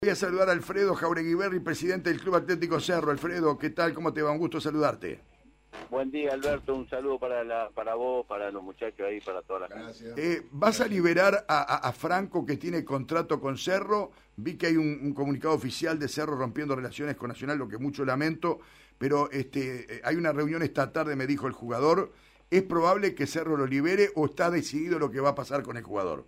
Voy a saludar a Alfredo Jauregui, presidente del Club Atlético Cerro. Alfredo, ¿qué tal? ¿Cómo te va? Un gusto saludarte. Buen día, Alberto. Un saludo para vos, para los muchachos ahí, para toda la gente. ¿Vas a liberar a Franco, que tiene contrato con Cerro? Vi que hay un comunicado oficial de Cerro rompiendo relaciones con Nacional, lo que mucho lamento, pero hay una reunión esta tarde, me dijo el jugador. ¿Es probable que Cerro lo libere o está decidido lo que va a pasar con el jugador?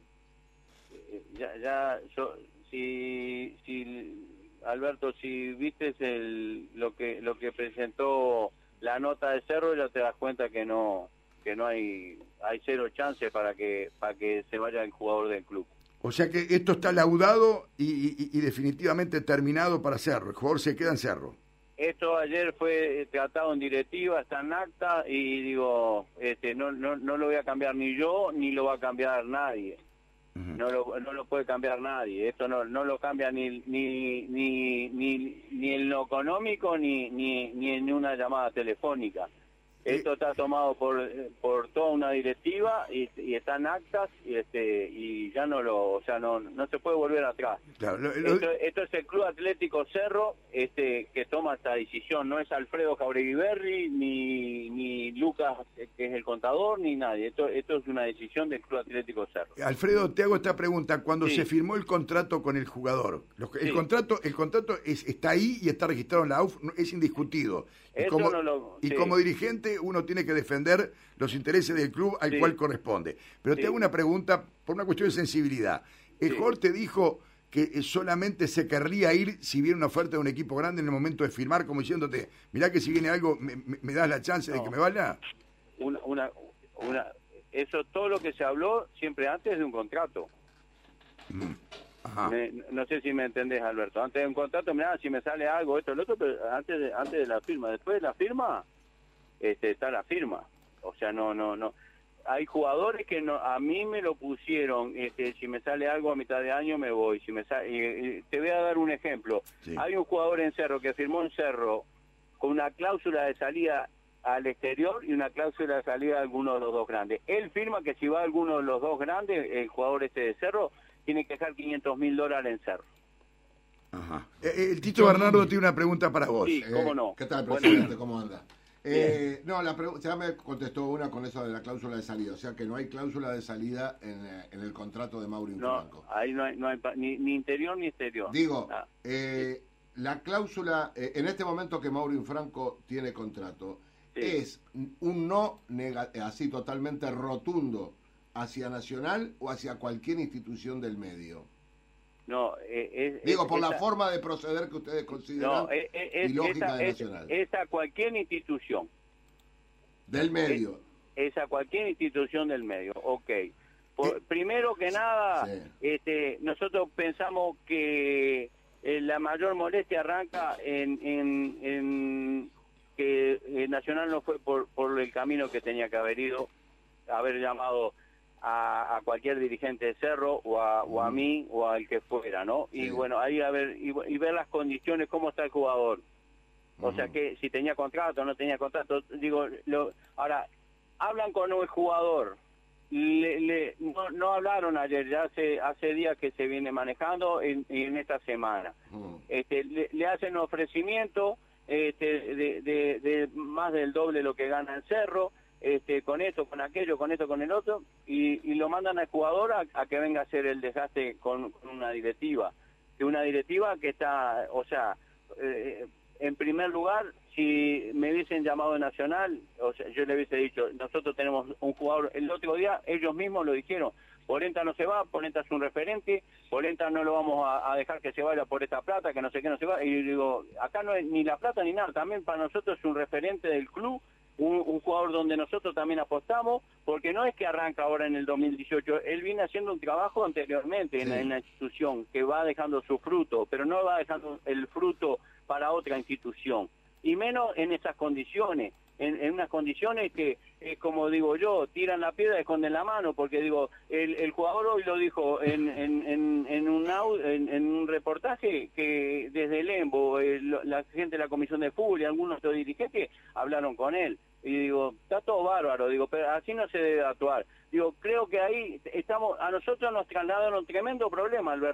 Alberto, si viste lo que presentó la nota de Cerro, ya te das cuenta que no hay cero chances para que se vaya el jugador del club. O sea que esto está laudado y definitivamente terminado para Cerro. El jugador se queda en Cerro. Esto ayer fue tratado en directiva, está en acta y digo, no lo voy a cambiar ni yo ni lo va a cambiar nadie. Uh-huh. No lo puede cambiar nadie. Esto no lo cambia ni en lo económico ni en una llamada telefónica. Esto está tomado por toda una directiva y está en actas y ya no se puede volver atrás. Claro, esto es el Club Atlético Cerro que toma esta decisión. No es Alfredo Jauregui ni Lucas, que es el contador, ni nadie. Esto es una decisión del Club Atlético Cerro. Alfredo, te hago esta pregunta. Cuando se firmó el contrato con el jugador, el contrato está ahí y está registrado en la AUF, es indiscutido. Como dirigente uno tiene que defender los intereses del club al cual corresponde. Pero te hago una pregunta por una cuestión de sensibilidad. El jugador te dijo que solamente se querría ir si viene una oferta de un equipo grande en el momento de firmar, como diciéndote, mirá que si viene algo, me das la chance de que me vaya. Eso, todo lo que se habló siempre antes de un contrato. No sé si me entendés, Alberto. Antes de un contrato, mirá, si me sale algo, esto, lo otro, pero antes de la firma. Después de la firma, está la firma. O sea, no. Hay jugadores que a mí me lo pusieron, si me sale algo a mitad de año me voy. Te voy a dar un ejemplo. Sí. Hay un jugador en Cerro que firmó en Cerro con una cláusula de salida al exterior y una cláusula de salida a alguno de los dos grandes. Él firma que si va a alguno de los dos grandes, el jugador de Cerro, tiene que dejar $500.000 en Cerro. Ajá. El Tito Bernardo tiene una pregunta para vos. Sí, cómo no. ¿Qué tal, presidente? ¿Cómo anda? Ya me contestó una con eso de la cláusula de salida. O sea que no hay cláusula de salida en el contrato de Mauro Franco. Ahí no hay ni interior ni exterior. Digo, la cláusula, en este momento que Mauro Franco tiene contrato, es un no así totalmente rotundo hacia Nacional o hacia cualquier institución del medio. No, por la forma de proceder que ustedes consideran ilógica de Nacional. Es a cualquier institución. Del medio. Es a cualquier institución del medio, ok. Primero que nada, nosotros pensamos que la mayor molestia arranca en que Nacional no fue por el camino que tenía que haber ido, haber llamado a cualquier dirigente de Cerro o a mí o al que fuera, ¿no? Sí. Y bueno, ahí y ver las condiciones, cómo está el jugador. O sea, que si tenía contrato o no tenía contrato. Digo, ahora, hablan con el jugador. No hablaron ayer, ya hace días que se viene manejando en esta semana. Le hacen un ofrecimiento de más del doble lo que gana el Cerro. Con esto, con aquello, con esto, con el otro, y lo mandan al jugador a que venga a hacer el desgaste con una directiva. Que una directiva que está, o sea, en primer lugar, si me hubiesen llamado de Nacional, o sea, yo le hubiese dicho, nosotros tenemos un jugador, el otro día ellos mismos lo dijeron, Polenta no se va, Polenta es un referente, Polenta no lo vamos a dejar que se vaya por esta plata, que no sé qué, no se va, y digo, acá no es ni la plata ni nada, también para nosotros es un referente del club, un jugador donde nosotros también apostamos, porque no es que arranca ahora en el 2018, él viene haciendo un trabajo anteriormente en la institución, que va dejando su fruto, pero no va dejando el fruto para otra institución, y menos en esas condiciones, en unas condiciones que, como digo yo, tiran la piedra y esconden la mano, porque digo, el jugador hoy lo dijo en un reportaje que desde el EMBO, la gente de la Comisión de Fútbol y algunos otros dirigentes hablaron con él, y digo, está todo bárbaro, digo, pero así no se debe actuar. Digo, creo que ahí a nosotros nos trasladaron un tremendo problema, Alberto,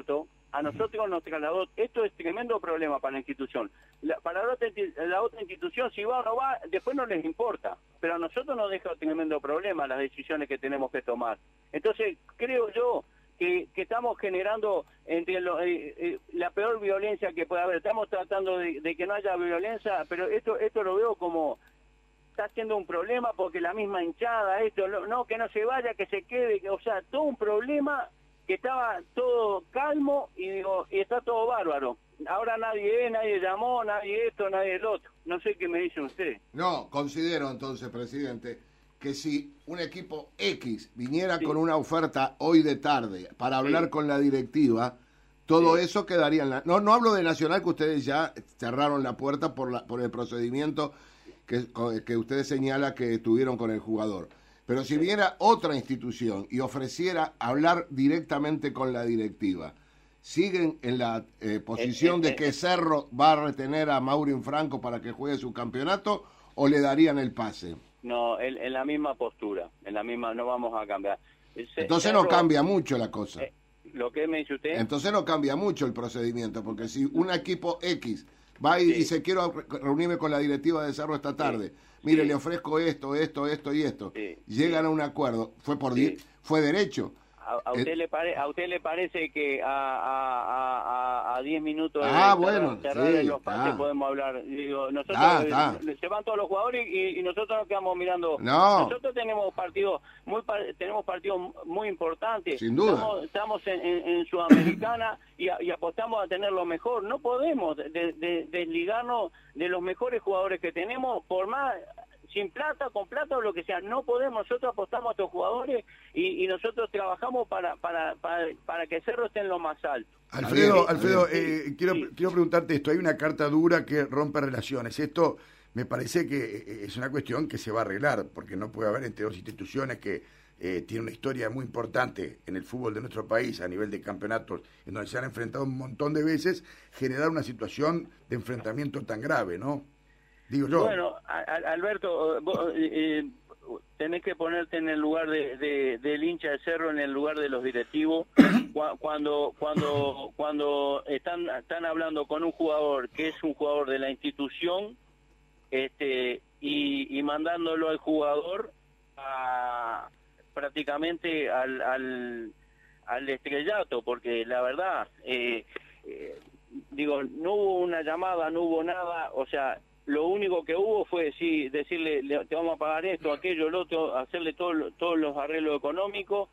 a nosotros nos trasladó, esto es tremendo problema para la institución. Para la otra institución, si va o no va, después no les importa, pero a nosotros nos deja tremendo problema las decisiones que tenemos que tomar. Entonces, creo yo que estamos generando entre la peor violencia que puede haber. Estamos tratando de que no haya violencia, pero esto lo veo como está siendo un problema porque la misma hinchada, no, que no se vaya, que se quede, o sea, todo un problema que estaba todo calmo y está todo bárbaro. Ahora nadie llamó, nadie esto, nadie el otro. No sé qué me dicen ustedes. No, considero entonces, presidente, que si un equipo X viniera con una oferta hoy de tarde para hablar con la directiva, todo eso quedaría en la... No hablo de Nacional, que ustedes ya cerraron la puerta por el procedimiento que ustedes señala que tuvieron con el jugador. Pero si viera otra institución y ofreciera hablar directamente con la directiva, ¿siguen en la posición de que Cerro va a retener a Mauro Franco para que juegue su campeonato o le darían el pase? No, en la misma postura, no vamos a cambiar. Entonces no cambia mucho la cosa. ¿Lo que me dice usted? Entonces no cambia mucho el procedimiento, porque si un equipo X va y dice, quiero reunirme con la directiva de Cerro esta tarde, mire, le ofrezco esto y esto, llegan a un acuerdo, fue derecho. ¿A usted le parece que a 10 minutos de cerrar los pases podemos hablar? Digo, nosotros se van todos los jugadores y nosotros nos quedamos mirando. No. Nosotros tenemos partidos muy importantes. Sin duda. Estamos en Sudamericana y apostamos a tener lo mejor. No podemos desligarnos de los mejores jugadores que tenemos, por más sin plata, con plata o lo que sea. No podemos, nosotros apostamos a estos jugadores y nosotros trabajamos para que Cerro esté en lo más alto. Alfredo, quiero preguntarte esto. Hay una carta dura que rompe relaciones. Esto me parece que es una cuestión que se va a arreglar, porque no puede haber entre dos instituciones que tienen una historia muy importante en el fútbol de nuestro país a nivel de campeonatos, en donde se han enfrentado un montón de veces, generar una situación de enfrentamiento tan grave, ¿no? Digo yo. Bueno, Alberto, vos, tenés que ponerte en el lugar del hincha de Cerro, en el lugar de los directivos. Cuando están hablando con un jugador que es un jugador de la institución, y mandándolo al jugador prácticamente al estrellato, porque la verdad, digo, no hubo una llamada, no hubo nada, o sea, lo único que hubo fue decirle, te vamos a pagar esto, aquello, lo otro, hacerle todos los arreglos económicos,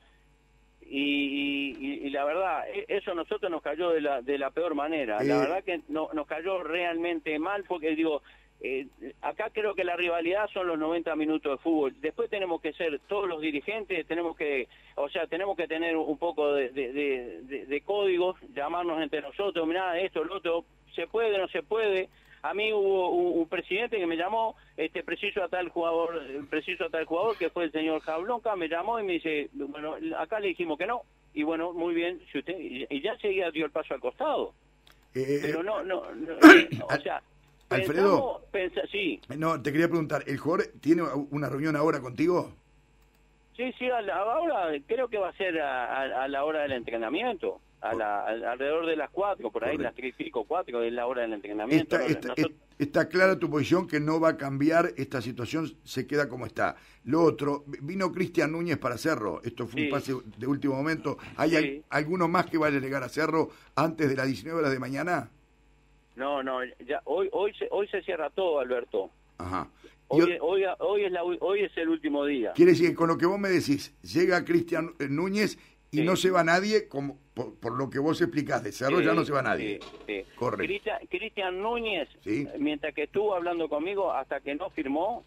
y la verdad, eso a nosotros nos cayó de la peor manera. La verdad que nos cayó realmente mal, porque digo, acá creo que la rivalidad son los 90 minutos de fútbol. Después tenemos que ser todos los dirigentes, tenemos que tener un poco de códigos, llamarnos entre nosotros, mirá, esto, lo otro, se puede, no se puede. A mí hubo un presidente que me llamó, preciso a tal jugador, que fue el señor Jablonca, me llamó y me dice, bueno, acá le dijimos que no, y bueno, muy bien, si usted, y ya seguía dio el paso al costado. Pero no, o sea, Alfredo, sí. No, te quería preguntar, ¿el jugador tiene una reunión ahora contigo? Sí, ahora creo que va a ser a la hora del entrenamiento. Alrededor de las 4, por ahí, las 3 y pico, 4, es la hora del entrenamiento. Está clara tu posición, que no va a cambiar, esta situación se queda como está. Lo otro, vino Cristian Núñez para Cerro, esto fue un pase de último momento. ¿Hay alguno más que vaya a llegar a Cerro antes de las 19 horas de mañana? No, ya hoy se cierra todo, Alberto. Ajá. Hoy es el último día. Quiere decir que con lo que vos me decís, llega Cristian Núñez y no se va nadie, como por lo que vos explicás, de Cerro ya no se va nadie. Corre. Cristian Núñez, mientras que estuvo hablando conmigo, hasta que no firmó,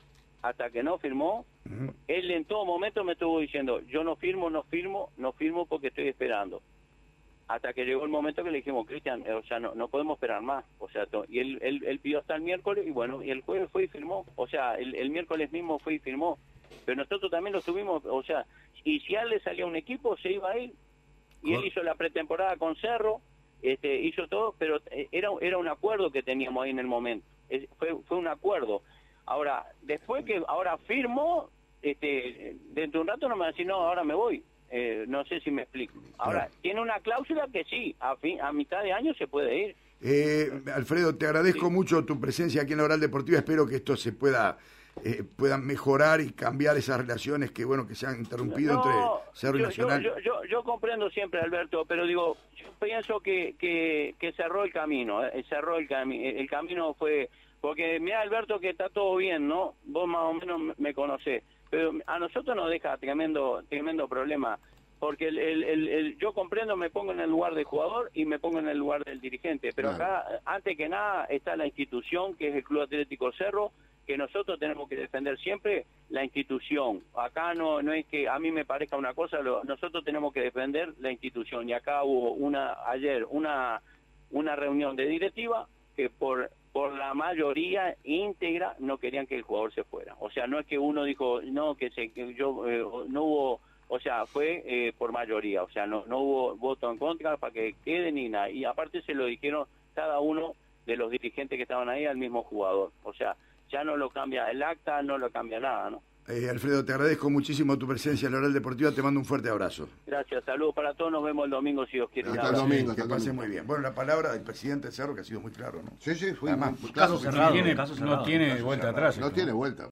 él en todo momento me estuvo diciendo, yo no firmo porque estoy esperando. Hasta que llegó el momento que le dijimos, Cristian, o sea, no podemos esperar más. O sea, y él pidió hasta el miércoles, y bueno, y el jueves fue y firmó. O sea, el miércoles mismo fue y firmó. Pero nosotros también lo tuvimos, o sea, y si a él le salía un equipo, se iba a ir. Y él hizo la pretemporada con Cerro, hizo todo, pero era un acuerdo que teníamos ahí en el momento. Fue un acuerdo. Ahora, después que ahora firmó, dentro de un rato no me va a decir, no, ahora me voy. no sé si me explico. Ahora, tiene una cláusula que sí, a mitad de año se puede ir. Alfredo, te agradezco mucho tu presencia aquí en la Oral Deportiva. Espero que esto se puedan mejorar y cambiar esas relaciones que se han interrumpido entre Cerro y Nacional. Yo comprendo siempre, Alberto, pero digo, yo pienso que cerró el camino. El camino fue... Porque mira, Alberto, que está todo bien, ¿no? Vos más o menos me conocés. Pero a nosotros nos deja tremendo problema. Porque yo comprendo, me pongo en el lugar del jugador y me pongo en el lugar del dirigente. Pero acá, antes que nada, está la institución, que es el Club Atlético Cerro, que nosotros tenemos que defender siempre la institución. Acá no es que a mí me parezca una cosa, nosotros tenemos que defender la institución. Y acá hubo ayer una reunión de directiva que por la mayoría íntegra no querían que el jugador se fuera. O sea, no es que uno dijo, no, no hubo, o sea, fue por mayoría. O sea, no hubo voto en contra para que quede ni nada. Y aparte se lo dijeron cada uno de los dirigentes que estaban ahí al mismo jugador. O sea, ya no lo cambia el acta, no lo cambia nada, ¿no? Alfredo, te agradezco muchísimo tu presencia en la Oral Deportiva, te mando un fuerte abrazo. Gracias, saludos para todos, nos vemos el domingo si Dios quiere. Hasta el domingo, que pase muy bien. Bueno, la palabra del presidente Cerro, que ha sido muy claro, ¿no? Sí, fue además, caso cerrado. No tiene vuelta atrás. No tiene vuelta.